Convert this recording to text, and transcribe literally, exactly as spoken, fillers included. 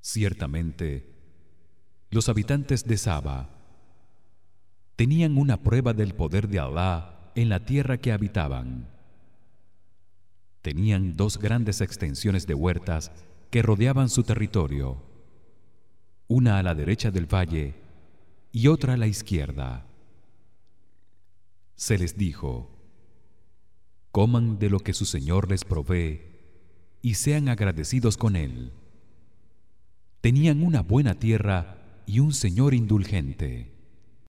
Ciertamente, los habitantes de Saba tenían una prueba del poder de Allah en la tierra que habitaban. Tenían dos grandes extensiones de huertas que rodeaban su territorio, una a la derecha del valle y otra a la izquierda. Se les dijo: coman de lo que su Señor les provee y sean agradecidos con él. Tenían una buena tierra y un Señor indulgente.